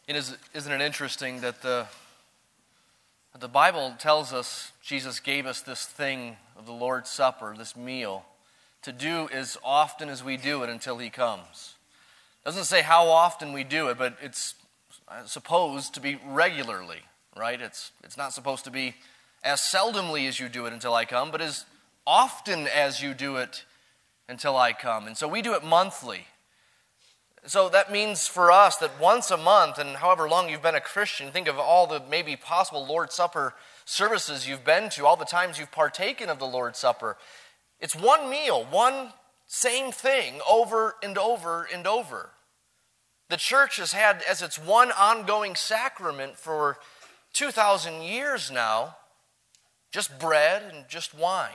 Isn't it interesting that the Bible tells us Jesus gave us this thing of the Lord's Supper, this meal, to do as often as we do it until He comes. It doesn't say how often we do it, but it's supposed to be regularly, right? It's not supposed to be as seldomly as you do it until I come, but as often as you do it until I come. And so we do it monthly. So that means for us that once a month, and however long you've been a Christian, think of all the maybe possible Lord's Supper services you've been to, all the times you've partaken of the Lord's Supper. It's one meal, one same thing over and over and over. The church has had as its one ongoing sacrament for 2,000 years now, just bread and just wine.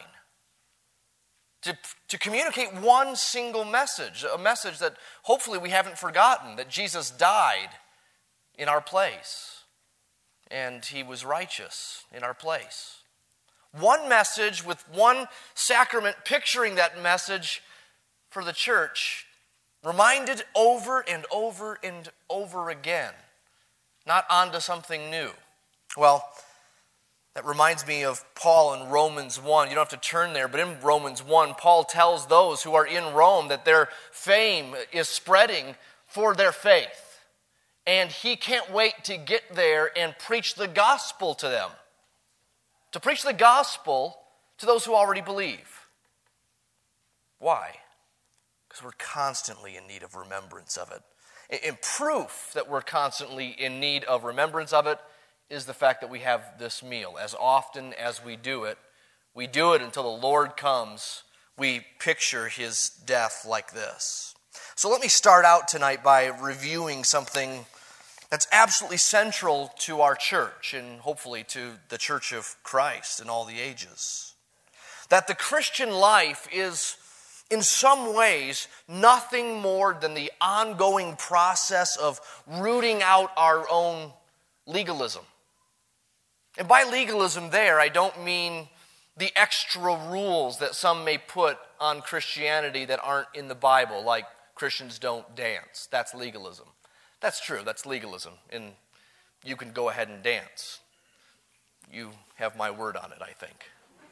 To communicate one single message, a message that hopefully we haven't forgotten, that Jesus died in our place and He was righteous in our place. One message with one sacrament picturing that message for the church, reminded over and over and over again, not onto something new. Well, that reminds me of Paul in Romans 1. You don't have to turn there, but in Romans 1, Paul tells those who are in Rome that their fame is spreading for their faith. And he can't wait to get there and preach the gospel to them. To preach the gospel to those who already believe. Why? Because we're constantly in need of remembrance of it. And proof that we're constantly in need of remembrance of it is the fact that we have this meal. As often as we do it until the Lord comes. We picture His death like this. So let me start out tonight by reviewing something that's absolutely central to our church and hopefully to the Church of Christ in all the ages. That the Christian life is in some ways nothing more than the ongoing process of rooting out our own legalism. And by legalism there, I don't mean the extra rules that some may put on Christianity that aren't in the Bible, like Christians don't dance. That's legalism. That's true, that's legalism, and you can go ahead and dance. You have my word on it, I think.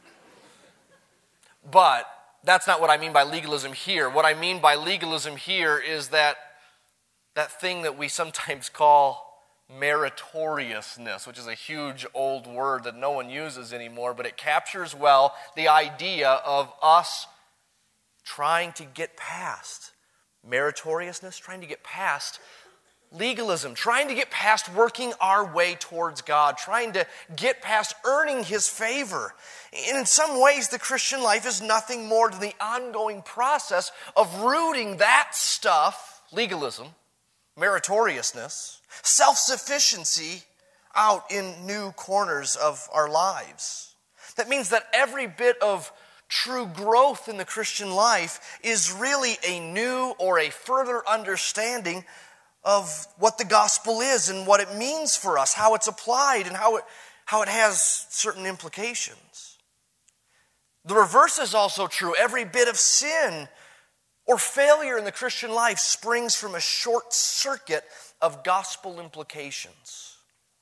But that's not what I mean by legalism here. What I mean by legalism here is that thing that we sometimes call meritoriousness, which is a huge old word that no one uses anymore, but it captures well the idea of us trying to get past meritoriousness, trying to get past legalism, trying to get past working our way towards God, trying to get past earning His favor. And in some ways, the Christian life is nothing more than the ongoing process of rooting that stuff, legalism, meritoriousness, self-sufficiency out in new corners of our lives. That means that every bit of true growth in the Christian life is really a new or a further understanding of what the gospel is and what it means for us, how it's applied and how it has certain implications. The reverse is also true. Every bit of sin or failure in the Christian life springs from a short circuit of gospel implications.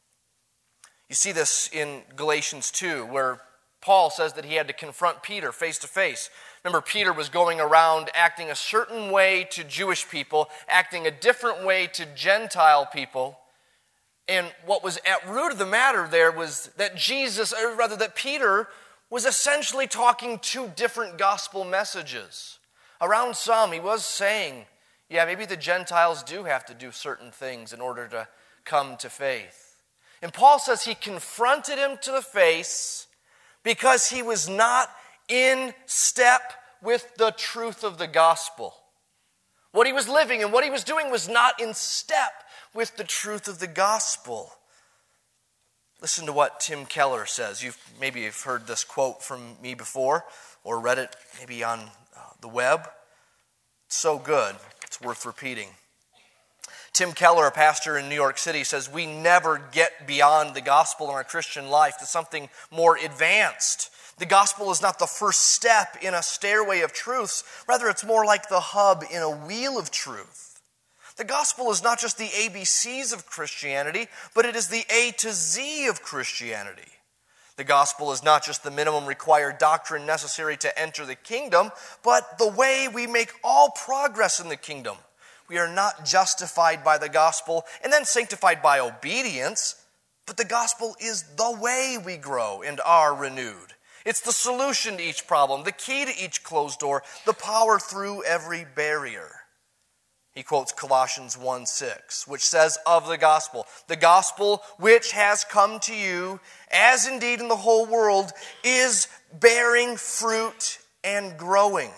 You see this in Galatians 2, where Paul says that he had to confront Peter face to face. Remember, Peter was going around acting a certain way to Jewish people, acting a different way to Gentile people. And what was at root of the matter there was that that Peter was essentially talking two different gospel messages. Around some, he was saying, yeah, maybe the Gentiles do have to do certain things in order to come to faith. And Paul says he confronted him to the face because he was not in step with the truth of the gospel. What he was living and what he was doing was not in step with the truth of the gospel. Listen to what Tim Keller says. Maybe you've heard this quote from me before or read it maybe on the web. It's so good, it's worth repeating. Tim Keller, a pastor in New York City, says, we never get beyond the gospel in our Christian life to something more advanced. The gospel is not the first step in a stairway of truths. Rather, it's more like the hub in a wheel of truth. The gospel is not just the ABCs of Christianity, but it is the A to Z of Christianity. The gospel is not just the minimum required doctrine necessary to enter the kingdom, but the way we make all progress in the kingdom. We are not justified by the gospel and then sanctified by obedience, but the gospel is the way we grow and are renewed. It's the solution to each problem, the key to each closed door, the power through every barrier. He quotes Colossians 1:6, which says of the gospel which has come to you, as indeed in the whole world, is bearing fruit and growing,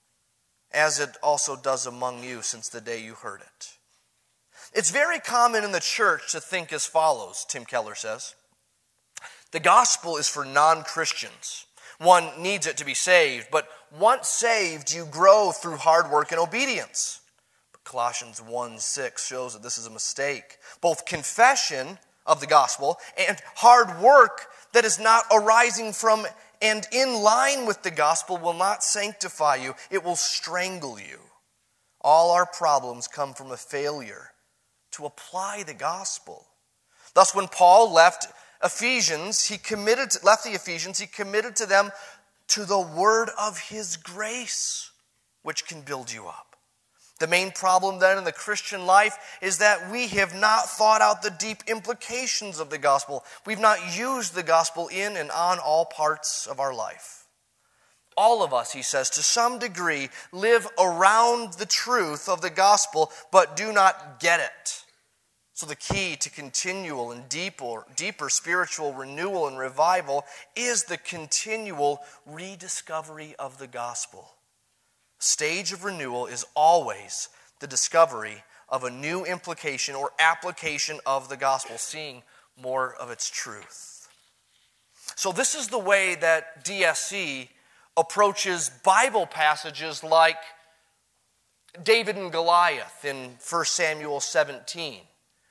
as it also does among you since the day you heard it. It's very common in the church to think as follows, Tim Keller says. The gospel is for non-Christians. One needs it to be saved, but once saved, you grow through hard work and obedience. But Colossians 1:6 shows that this is a mistake. Both confession of the gospel and hard work that is not arising from and in line with the gospel will not sanctify you. It will strangle you. All our problems come from a failure to apply the gospel. Thus, when Paul left the Ephesians, he committed to them to the word of his grace, which can build you up. The main problem then in the Christian life is that we have not thought out the deep implications of the gospel. We've not used the gospel in and on all parts of our life. All of us, he says, to some degree live around the truth of the gospel, but do not get it. So the key to continual and deeper spiritual renewal and revival is the continual rediscovery of the gospel. Stage of renewal is always the discovery of a new implication or application of the gospel, seeing more of its truth. So this is the way that DSC approaches Bible passages like David and Goliath in 1 Samuel 17.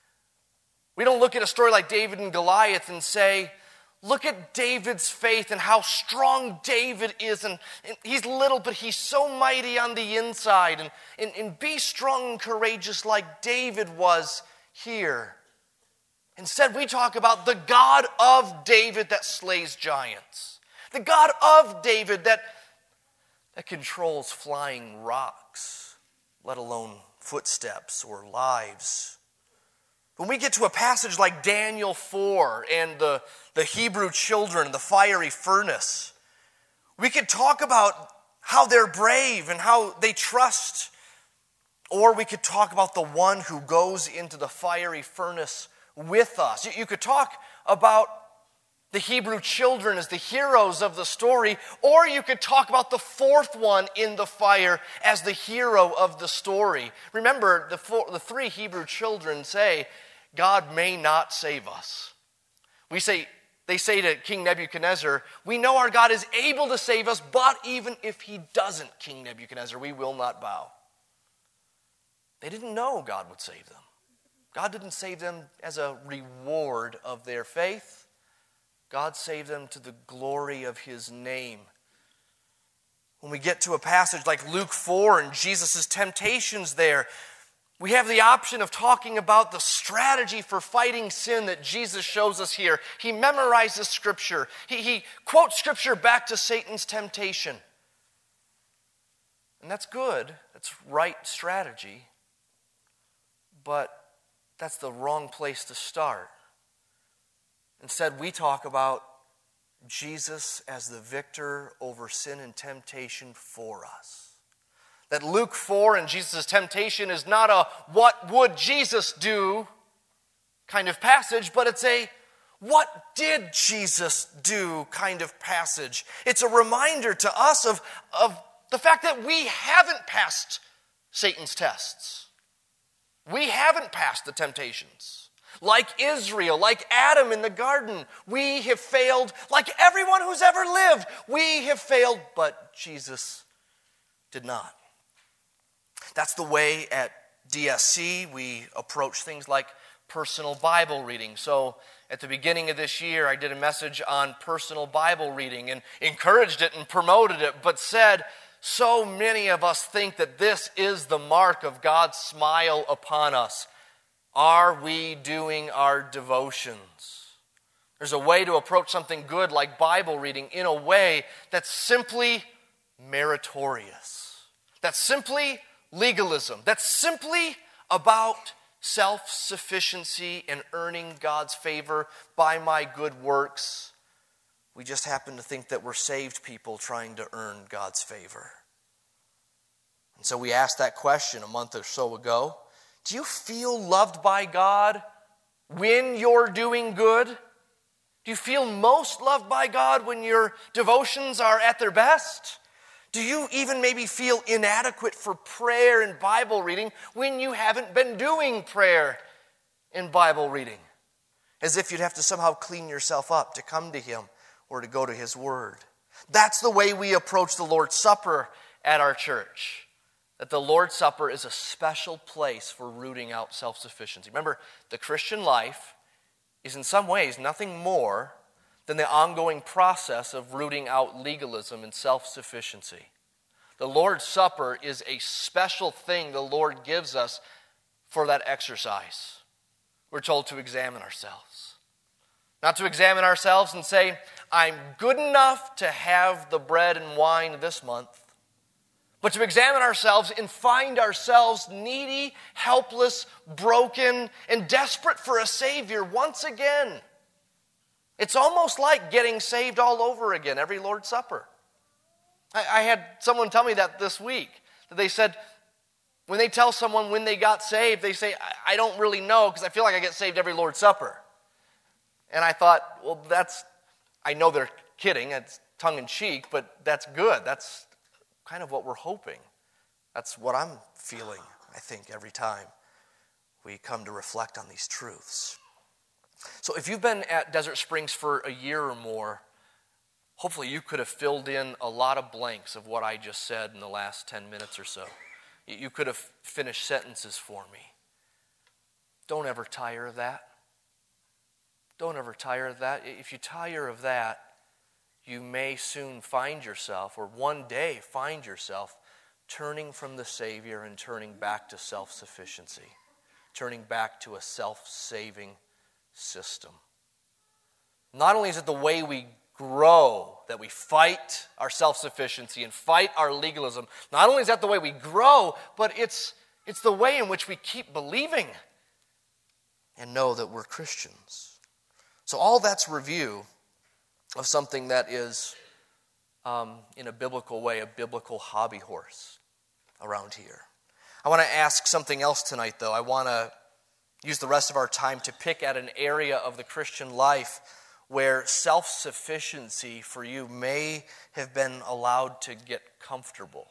We don't look at a story like David and Goliath and say, look at David's faith and how strong David is. And he's little, but he's so mighty on the inside. And be strong and courageous like David was here. Instead, we talk about the God of David that slays giants. The God of David that controls flying rocks, let alone footsteps or lives. When we get to a passage like Daniel 4 and the Hebrew children in the fiery furnace, we could talk about how they're brave and how they trust. Or we could talk about the one who goes into the fiery furnace with us. You could talk about the Hebrew children as the heroes of the story, or you could talk about the fourth one in the fire as the hero of the story. Remember, the three Hebrew children say, God may not save us. They say to King Nebuchadnezzar, we know our God is able to save us, but even if he doesn't, King Nebuchadnezzar, we will not bow. They didn't know God would save them. God didn't save them as a reward of their faith. God saved them to the glory of his name. When we get to a passage like Luke 4 and Jesus' temptations there, we have the option of talking about the strategy for fighting sin that Jesus shows us here. He memorizes Scripture. He quotes Scripture back to Satan's temptation. And that's good. That's right strategy. But that's the wrong place to start. Instead, we talk about Jesus as the victor over sin and temptation for us. That Luke 4 and Jesus' temptation is not a what would Jesus do kind of passage, but it's a what did Jesus do kind of passage. It's a reminder to us of the fact that we haven't passed Satan's tests. We haven't passed the temptations. Like Israel, like Adam in the garden, we have failed. Like everyone who's ever lived, we have failed, but Jesus did not. That's the way at DSC we approach things like personal Bible reading. So at the beginning of this year, I did a message on personal Bible reading and encouraged it and promoted it, but said, so many of us think that this is the mark of God's smile upon us. Are we doing our devotions? There's a way to approach something good like Bible reading in a way that's simply meritorious. That's simply legalism. That's simply about self-sufficiency and earning God's favor by my good works. We just happen to think that we're saved people trying to earn God's favor. And so we asked that question a month or so ago. Do you feel loved by God when you're doing good? Do you feel most loved by God when your devotions are at their best? Do you even maybe feel inadequate for prayer and Bible reading when you haven't been doing prayer and Bible reading? As if you'd have to somehow clean yourself up to come to Him or to go to His Word. That's the way we approach the Lord's Supper at our church. That the Lord's Supper is a special place for rooting out self-sufficiency. Remember, the Christian life is in some ways nothing more than the ongoing process of rooting out legalism and self-sufficiency. The Lord's Supper is a special thing the Lord gives us for that exercise. We're told to examine ourselves. Not to examine ourselves and say, I'm good enough to have the bread and wine this month, but to examine ourselves and find ourselves needy, helpless, broken, and desperate for a Savior once again. It's almost like getting saved all over again every Lord's Supper. I had someone tell me that this week. That they said, when they tell someone when they got saved, they say, I don't really know because I feel like I get saved every Lord's Supper. And I thought, well, I know they're kidding, it's tongue-in-cheek, but that's good. That's kind of what we're hoping. That's what I'm feeling, I think, every time we come to reflect on these truths. So if you've been at Desert Springs for a year or more, hopefully you could have filled in a lot of blanks of what I just said in the last 10 minutes or so. You could have finished sentences for me. Don't ever tire of that. Don't ever tire of that. If you tire of that, you may soon find yourself, or one day find yourself, turning from the Savior and turning back to self-sufficiency, turning back to a self-saving system. Not only is it the way we grow, that we fight our self-sufficiency and fight our legalism, not only is that the way we grow, but it's the way in which we keep believing and know that we're Christians. So all that's review of something that is, in a biblical way, a biblical hobby horse around here. I want to ask something else tonight, though. I want to use the rest of our time to pick at an area of the Christian life where self-sufficiency for you may have been allowed to get comfortable.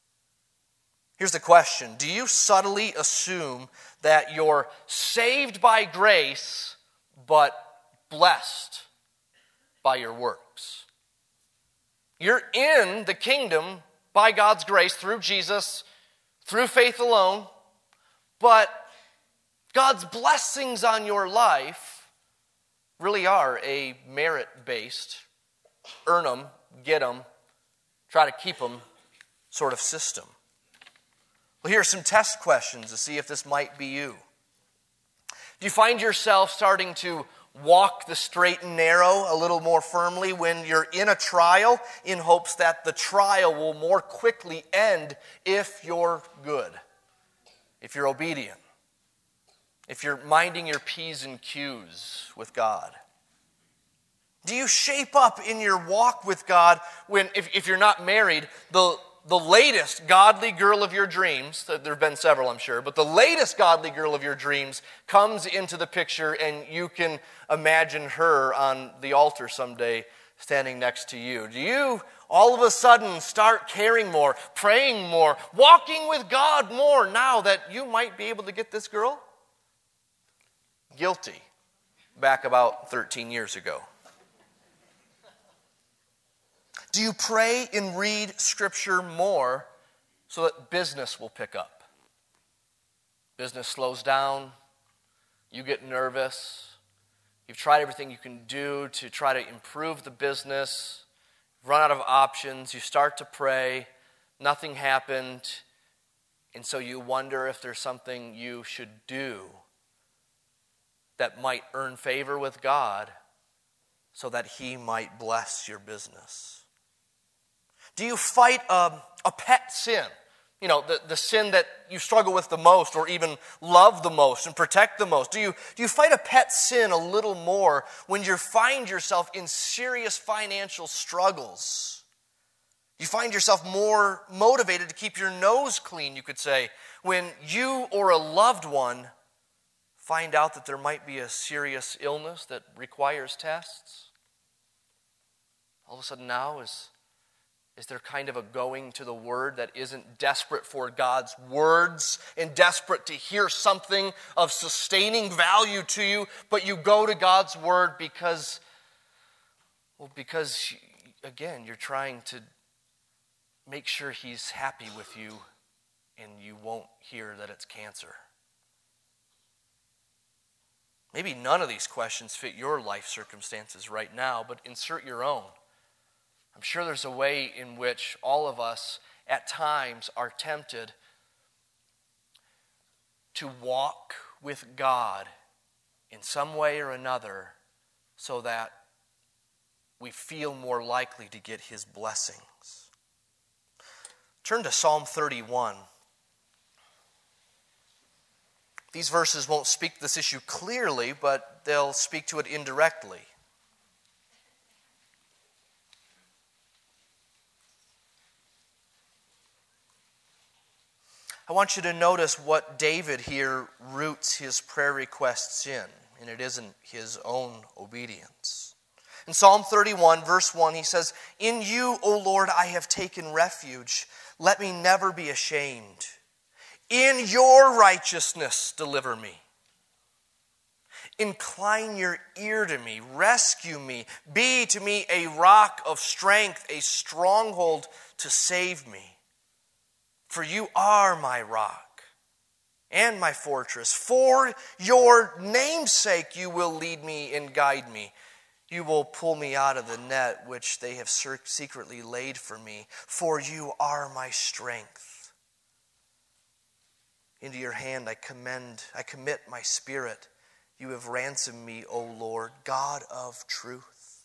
Here's the question. Do you subtly assume that you're saved by grace, but blessed by your works? You're in the kingdom by God's grace through Jesus, through faith alone, but God's blessings on your life really are a merit-based, earn them, get them, try to keep them sort of system. Well, here are some test questions to see if this might be you. Do you find yourself starting to walk the straight and narrow a little more firmly when you're in a trial in hopes that the trial will more quickly end if you're good, if you're obedient, if you're minding your P's and Q's with God? Do you shape up in your walk with God when, if you're not married, the latest godly girl of your dreams, there have been several I'm sure, but the latest godly girl of your dreams comes into the picture and you can imagine her on the altar someday standing next to you? Do you all of a sudden start caring more, praying more, walking with God more now that you might be able to get this girl? Guilty. Back about 13 years ago. Do you pray and read Scripture more so that business will pick up? Business slows down. You get nervous. You've tried everything you can do to try to improve the business. You've run out of options. You start to pray. nothing happened, and so you wonder if there's something you should do that might earn favor with God so that He might bless your business? Do you fight a pet sin? You know, the sin that you struggle with the most or even love the most and protect the most. Do you fight a pet sin a little more when you find yourself in serious financial struggles? You find yourself more motivated to keep your nose clean, you could say, when you or a loved one find out that there might be a serious illness that requires tests? All of a sudden now, is there kind of a going to the Word that isn't desperate for God's words and desperate to hear something of sustaining value to you, but you go to God's Word because again, you're trying to make sure He's happy with you and you won't hear that it's cancer? Maybe none of these questions fit your life circumstances right now, but insert your own. I'm sure there's a way in which all of us at times are tempted to walk with God in some way or another so that we feel more likely to get His blessings. Turn to Psalm 31. These verses won't speak this issue clearly, but they'll speak to it indirectly. I want you to notice what David here roots his prayer requests in, and it isn't his own obedience. In Psalm 31, verse 1, he says, "In you, O Lord, I have taken refuge. Let me never be ashamed. In your righteousness, deliver me. Incline your ear to me. Rescue me. Be to me a rock of strength, a stronghold to save me. For you are my rock and my fortress. For your name's sake you will lead me and guide me. You will pull me out of the net which they have secretly laid for me. For you are my strength. Into your hand I commit my spirit. You have ransomed me, O Lord, God of truth."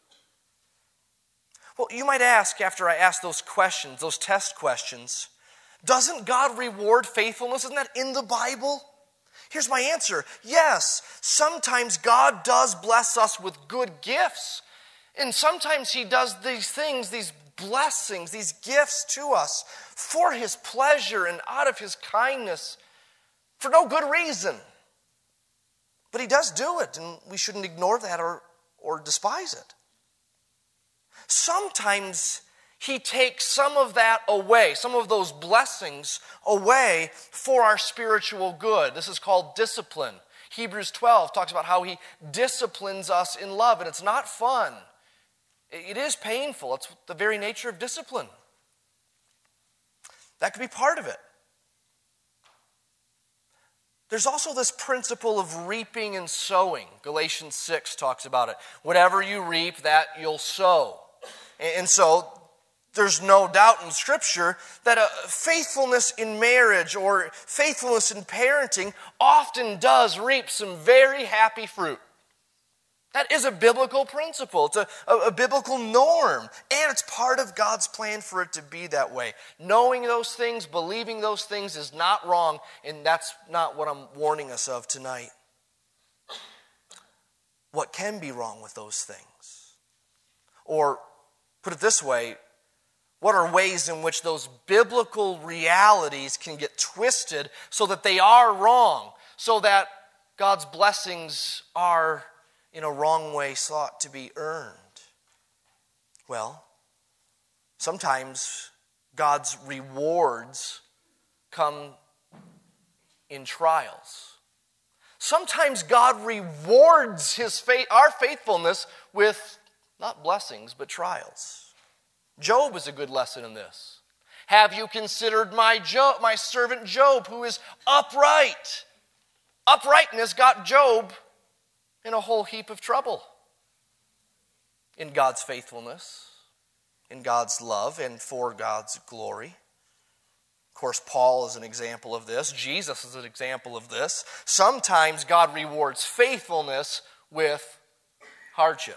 Well, you might ask, after I ask those questions, those test questions, doesn't God reward faithfulness? Isn't that in the Bible? Here's my answer. Yes, sometimes God does bless us with good gifts. And sometimes He does these things, these blessings, these gifts to us for His pleasure and out of His kindness for no good reason. But He does do it, and we shouldn't ignore that or despise it. Sometimes He takes some of that away, some of those blessings away for our spiritual good. This is called discipline. Hebrews 12 talks about how He disciplines us in love, and it's not fun. It is painful. It's the very nature of discipline. That could be part of it. There's also this principle of reaping and sowing. Galatians 6 talks about it. Whatever you reap, that you'll sow. And so there's no doubt in Scripture that a faithfulness in marriage or faithfulness in parenting often does reap some very happy fruit. That is a biblical principle. It's a biblical norm. And it's part of God's plan for it to be that way. Knowing those things, believing those things is not wrong, and that's not what I'm warning us of tonight. What can be wrong with those things? Or, put it this way, what are ways in which those biblical realities can get twisted so that they are wrong, so that God's blessings are in a wrong way sought to be earned? Well, sometimes God's rewards come in trials. Sometimes God rewards our faithfulness with not blessings, but trials. Job is a good lesson in this. Have you considered my servant Job, who is upright? Uprightness got Job in a whole heap of trouble. In God's faithfulness, in God's love, and for God's glory. Of course, Paul is an example of this. Jesus is an example of this. Sometimes God rewards faithfulness with hardship.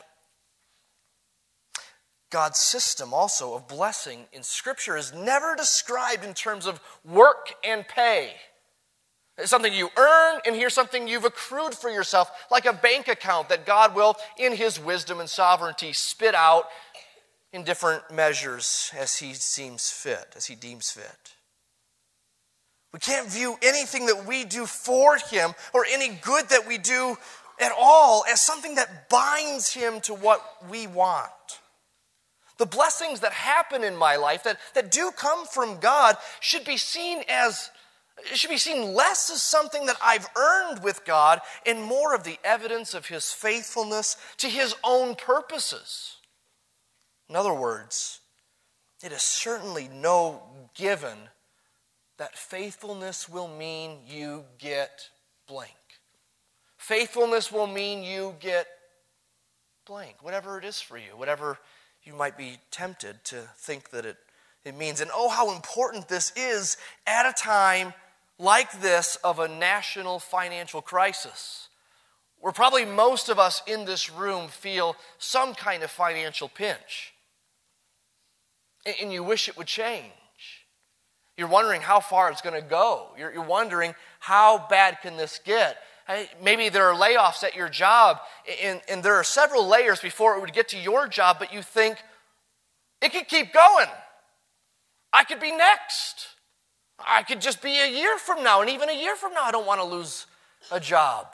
God's system also of blessing in Scripture is never described in terms of work and pay. It's something you earn, and here's something you've accrued for yourself, like a bank account that God will, in His wisdom and sovereignty, spit out in different measures as He seems fit, as He deems fit. We can't view anything that we do for Him or any good that we do at all as something that binds Him to what we want. The blessings that happen in my life that do come from God should be seen less as something that I've earned with God and more of the evidence of His faithfulness to His own purposes. In other words, it is certainly no given that faithfulness will mean you get blank. Faithfulness will mean you get blank, whatever it is for you, whatever you might be tempted to think that it means. And oh, how important this is at a time like this of a national financial crisis, where probably most of us in this room feel some kind of financial pinch. And you wish it would change. You're wondering how far it's going to go. You're wondering, how bad can this get? Maybe there are layoffs at your job, and there are several layers before it would get to your job, but you think, it could keep going. I could be next. I could just be a year from now, and even a year from now, I don't want to lose a job.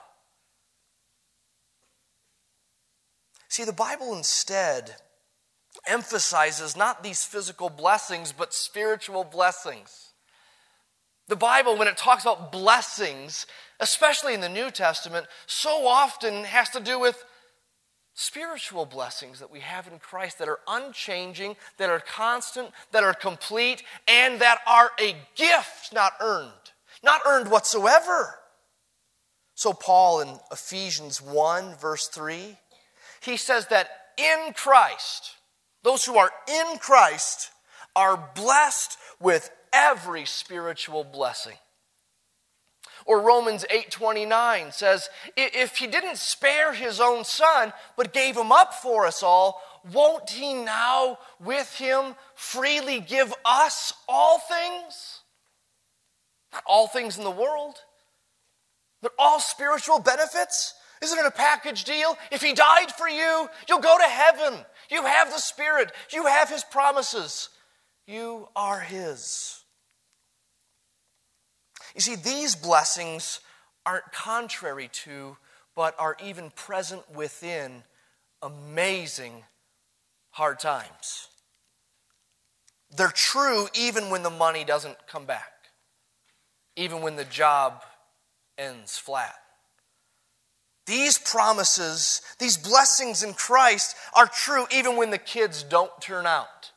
See, the Bible instead emphasizes not these physical blessings, but spiritual blessings. The Bible, when it talks about blessings, especially in the New Testament, so often has to do with spiritual blessings that we have in Christ that are unchanging, that are constant, that are complete, and that are a gift, not earned whatsoever. So Paul in Ephesians 1, verse 3, he says that in Christ, those who are in Christ are blessed with every spiritual blessing. Or Romans 8:29 says, if He didn't spare His own Son, but gave Him up for us all, won't He now with Him freely give us all things? Not all things in the world. They're all spiritual benefits. Isn't it a package deal? If He died for you, you'll go to heaven. You have the Spirit. You have His promises. You are His. You see, these blessings aren't contrary to, but are even present within amazing hard times. They're true even when the money doesn't come back, even when the job ends flat. These promises, these blessings in Christ are true even when the kids don't turn out,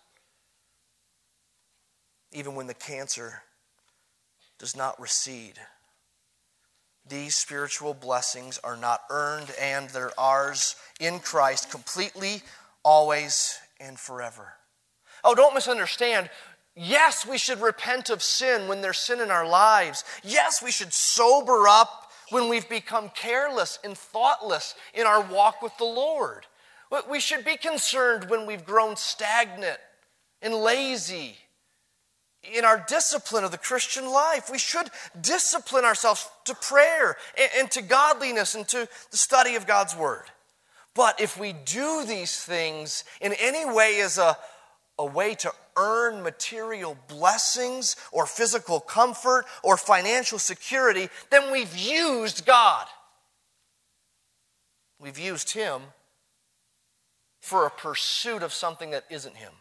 even when the cancer does not recede. These spiritual blessings are not earned, and they're ours in Christ completely, always, and forever. Oh, don't misunderstand. Yes, we should repent of sin when there's sin in our lives. Yes, we should sober up when we've become careless and thoughtless in our walk with the Lord. We should be concerned when we've grown stagnant and lazy in our discipline of the Christian life. We should discipline ourselves to prayer and to godliness and to the study of God's Word. But if we do these things in any way as a way to earn material blessings or physical comfort or financial security, then we've used God. We've used Him for a pursuit of something that isn't Him.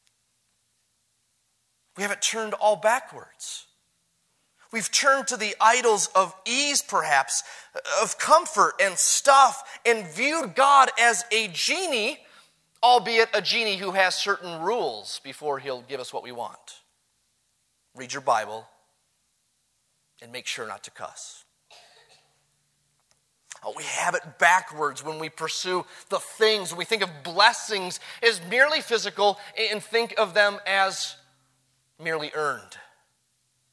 We have it turned all backwards. We've turned to the idols of ease, perhaps, of comfort and stuff, and viewed God as a genie, albeit a genie who has certain rules before He'll give us what we want. Read your Bible and make sure not to cuss. Oh, we have it backwards when we pursue the things. We think of blessings as merely physical and think of them as merely earned.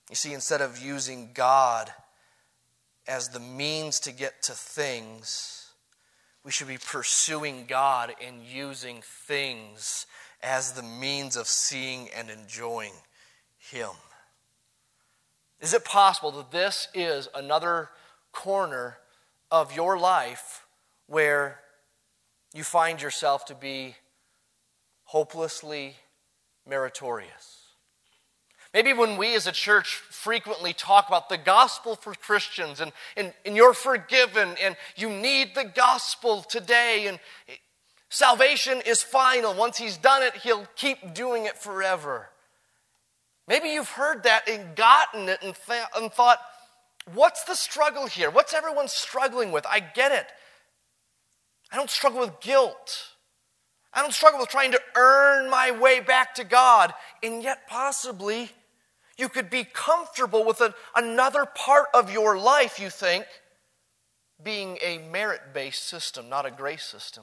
You see, instead of using God as the means to get to things, we should be pursuing God and using things as the means of seeing and enjoying Him. Is it possible that this is another corner of your life where you find yourself to be hopelessly meritorious? Maybe when we as a church frequently talk about the gospel for Christians and you're forgiven and you need the gospel today and salvation is final. Once He's done it, He'll keep doing it forever. Maybe you've heard that and gotten it and thought, what's the struggle here? What's everyone struggling with? I get it. I don't struggle with guilt. I don't struggle with trying to earn my way back to God. And yet possibly you could be comfortable with another part of your life, you think, being a merit-based system, not a grace system,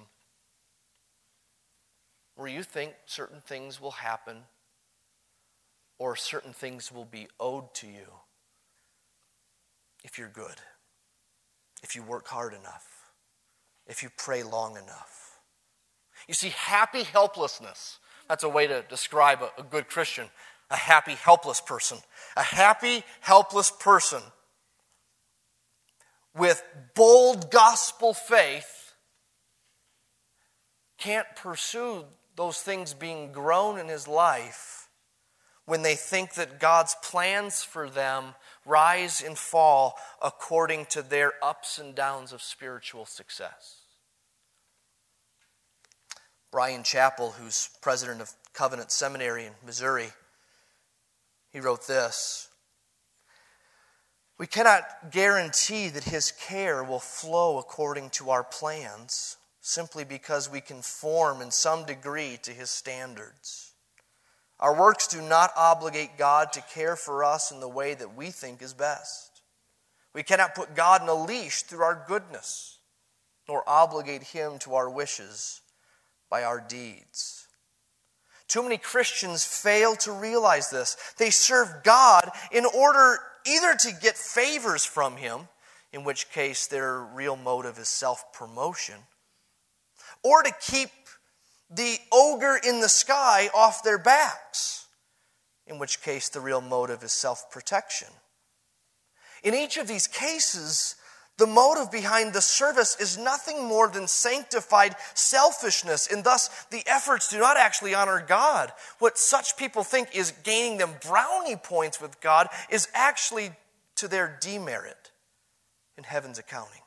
where you think certain things will happen or certain things will be owed to you if you're good, if you work hard enough, if you pray long enough. You see, happy helplessness, that's a way to describe a good Christian, a happy, helpless person. A happy, helpless person with bold gospel faith can't pursue those things being grown in his life when they think that God's plans for them rise and fall according to their ups and downs of spiritual success. Brian Chappell, who's president of Covenant Seminary in Missouri, he wrote this: "We cannot guarantee that His care will flow according to our plans simply because we conform in some degree to His standards. Our works do not obligate God to care for us in the way that we think is best. We cannot put God in a leash through our goodness, nor obligate Him to our wishes by our deeds." Too many Christians fail to realize this. They serve God in order either to get favors from Him, in which case their real motive is self-promotion, or to keep the ogre in the sky off their backs, in which case the real motive is self-protection. In each of these cases, the motive behind the service is nothing more than sanctified selfishness, and thus the efforts do not actually honor God. What such people think is gaining them brownie points with God is actually to their demerit in heaven's accounting.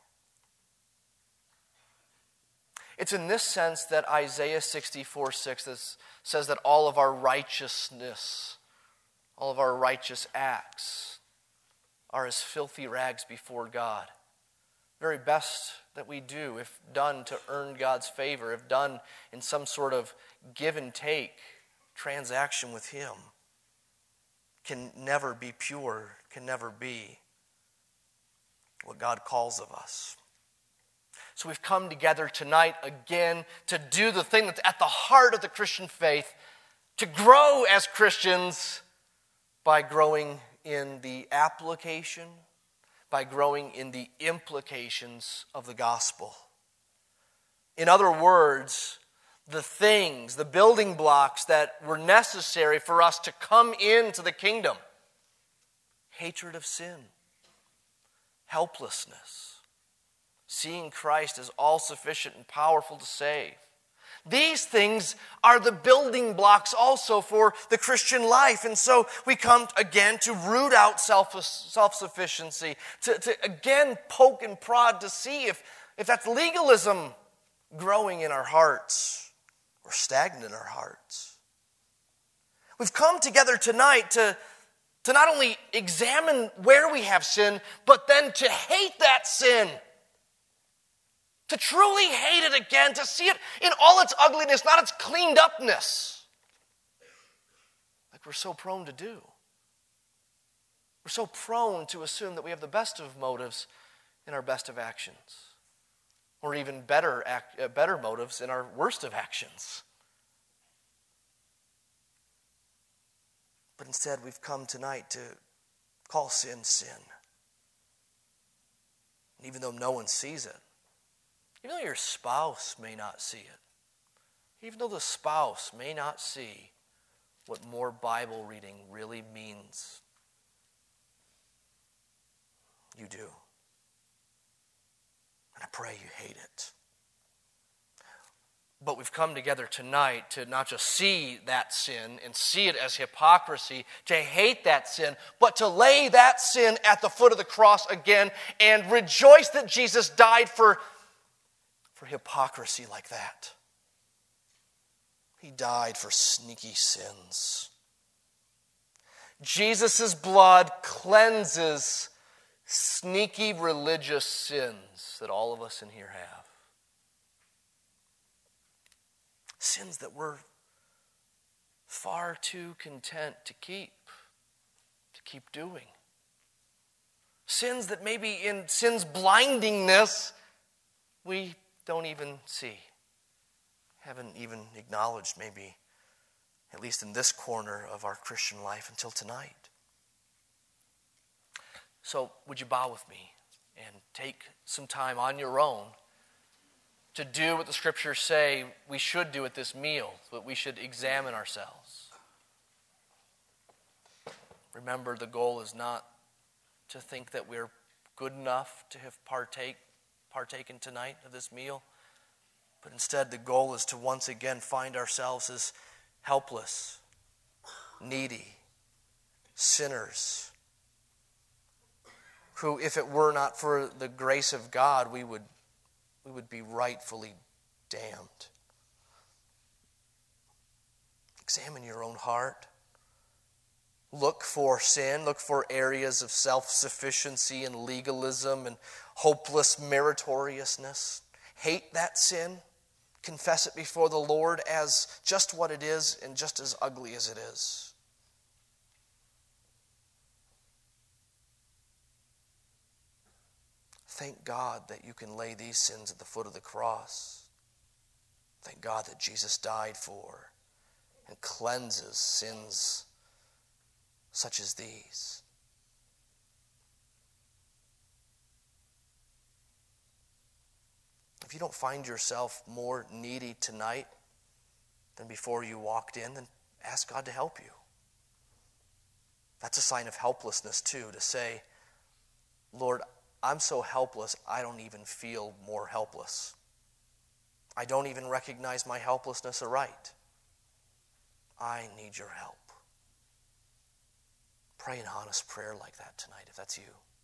It's in this sense that Isaiah 64:6 says that all of our righteousness, all of our righteous acts are as filthy rags before God. Very best that we do, if done to earn God's favor, if done in some sort of give and take transaction with Him, can never be pure, can never be what God calls of us. So we've come together tonight again to do the thing that's at the heart of the Christian faith, to grow as Christians by growing in the application, by growing in the implications of the gospel. In other words, the things, the building blocks that were necessary for us to come into the kingdom: hatred of sin, helplessness, seeing Christ as all-sufficient and powerful to save. These things are the building blocks also for the Christian life. And so we come again to root out self-sufficiency, to again poke and prod to see if that's legalism growing in our hearts or stagnant in our hearts. We've come together tonight to not only examine where we have sin, but then to hate that sin. To truly hate it again, to see it in all its ugliness, not its cleaned upness, like we're so prone to do. We're so prone to assume that we have the best of motives in our best of actions, or even better motives in our worst of actions. But instead, we've come tonight Call sin, sin. And even though no one sees it, even though your spouse may not see it, even though the spouse may not see what more Bible reading really means, you do. And I pray you hate it. But we've come together tonight to not just see that sin and see it as hypocrisy, to hate that sin, but to lay that sin at the foot of the cross again and rejoice that Jesus died for hypocrisy like that. He died for sneaky sins. Jesus' blood cleanses sneaky religious sins that all of us in here have. Sins that we're far too content to keep doing. Sins that maybe in sin's blindingness we don't even see, haven't even acknowledged maybe, at least in this corner of our Christian life until tonight. So would you bow with me and take some time on your own to do what the Scriptures say we should do at this meal, that we should examine ourselves. Remember, the goal is not to think that we're good enough to have partaken tonight of this meal, but instead the goal is to once again find ourselves as helpless, needy, sinners, who, if it were not for the grace of God, we would be rightfully damned. Examine your own heart. Look for sin. Look for areas of self-sufficiency and legalism and hopeless meritoriousness. Hate that sin. Confess it before the Lord as just what it is and just as ugly as it is. Thank God that you can lay these sins at the foot of the cross. Thank God that Jesus died for and cleanses sins such as these. If you don't find yourself more needy tonight than before you walked in, then ask God to help you. That's a sign of helplessness too, to say, Lord, I'm so helpless, I don't even feel more helpless. I don't even recognize my helplessness aright. I need your help. Pray an honest prayer like that tonight, if that's you.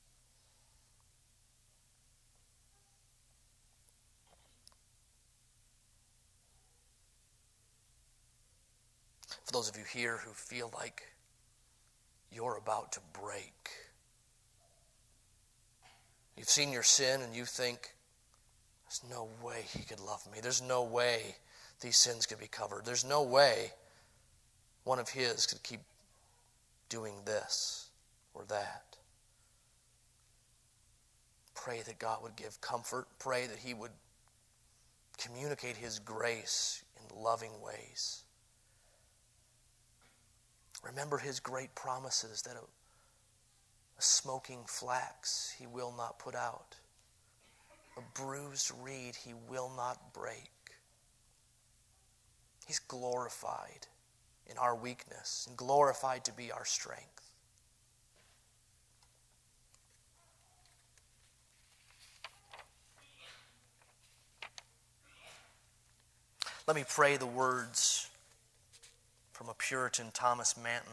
For those of you here who feel like you're about to break, you've seen your sin and you think, there's no way he could love me. There's no way these sins could be covered. There's no way one of his could keep doing this or that. Pray that God would give comfort. Pray that he would communicate his grace in loving ways. Remember his great promises that a smoking flax he will not put out. A bruised reed he will not break. He's glorified in our weakness and glorified to be our strength. Let me pray the words from a Puritan, Thomas Manton.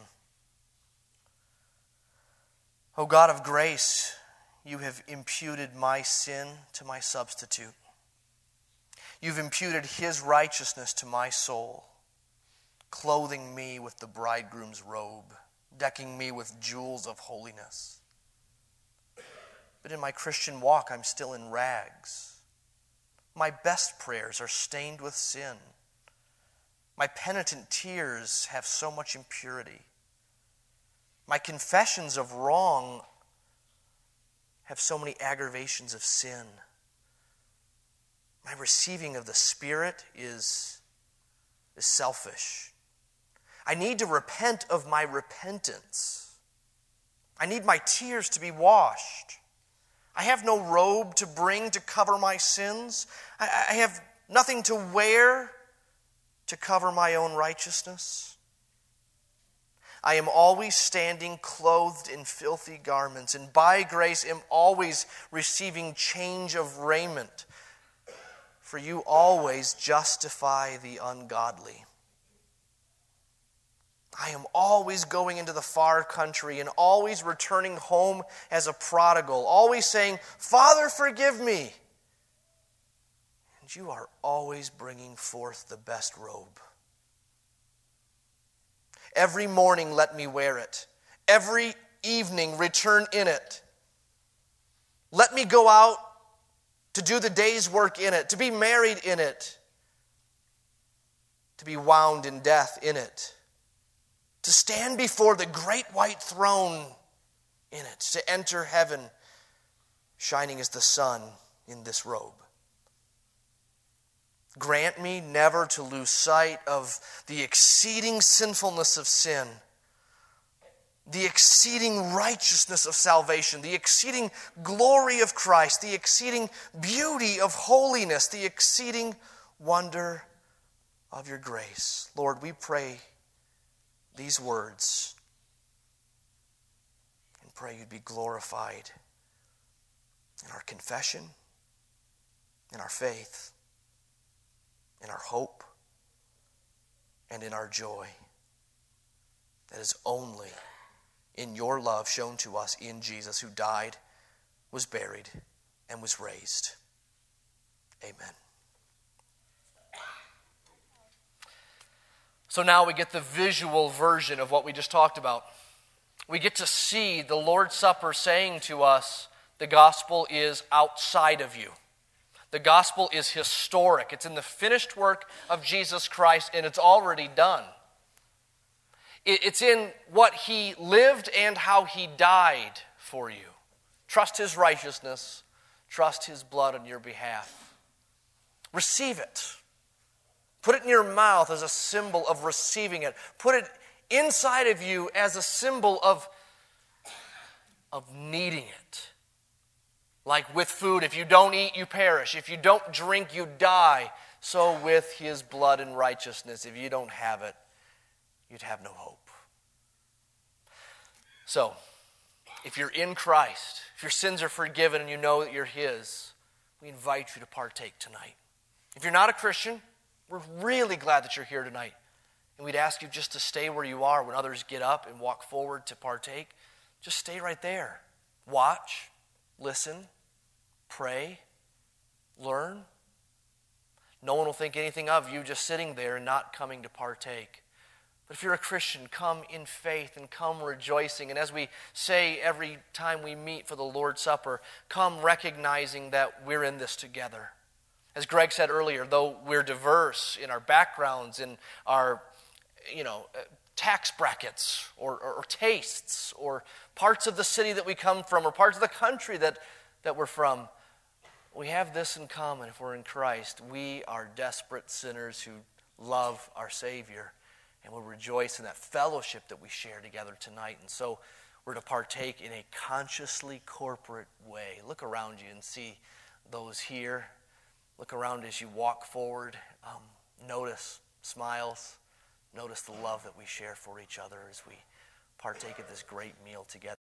O God of grace, you have imputed my sin to my substitute. You've imputed his righteousness to my soul, clothing me with the bridegroom's robe, decking me with jewels of holiness. But in my Christian walk, I'm still in rags. My best prayers are stained with sin. My penitent tears have so much impurity. My confessions of wrong have so many aggravations of sin. My receiving of the Spirit is selfish. I need to repent of my repentance. I need my tears to be washed. I have no robe to bring to cover my sins. I have nothing to wear to cover my own righteousness. I am always standing clothed in filthy garments, and by grace am always receiving change of raiment. For you always justify the ungodly. I am always going into the far country and always returning home as a prodigal, always saying, Father, forgive me. And you are always bringing forth the best robe. Every morning let me wear it. Every evening return in it. Let me go out to do the day's work in it, to be married in it, to be wound in death in it, to stand before the great white throne in it, to enter heaven shining as the sun in this robe. Grant me never to lose sight of the exceeding sinfulness of sin, the exceeding righteousness of salvation, the exceeding glory of Christ, the exceeding beauty of holiness, the exceeding wonder of your grace. Lord, we pray these words and pray you'd be glorified in our confession, in our faith, in our hope, and in our joy. That is only in your love shown to us in Jesus, who died, was buried, and was raised. Amen. So now we get the visual version of what we just talked about. We get to see the Lord's Supper saying to us, the gospel is outside of you. The gospel is historic. It's in the finished work of Jesus Christ, and it's already done. It's in what he lived and how he died for you. Trust his righteousness. Trust his blood on your behalf. Receive it. Put it in your mouth as a symbol of receiving it. Put it inside of you as a symbol of needing it. Like with food, if you don't eat, you perish. If you don't drink, you die. So with his blood and righteousness, if you don't have it, you'd have no hope. So, if you're in Christ, if your sins are forgiven and you know that you're his, we invite you to partake tonight. If you're not a Christian, we're really glad that you're here tonight. And we'd ask you just to stay where you are when others get up and walk forward to partake. Just stay right there. Watch, listen, pray, learn. No one will think anything of you just sitting there and not coming to partake. But if you're a Christian, come in faith and come rejoicing. And as we say every time we meet for the Lord's Supper, come recognizing that we're in this together. As Greg said earlier, though we're diverse in our backgrounds, in our tax brackets or tastes or parts of the city that we come from or parts of the country that we're from, we have this in common. If we're in Christ, we are desperate sinners who love our Savior, and we'll rejoice in that fellowship that we share together tonight. And so we're to partake in a consciously corporate way. Look around you and see those here. Look around as you walk forward. Notice smiles. Notice the love that we share for each other as we partake of this great meal together.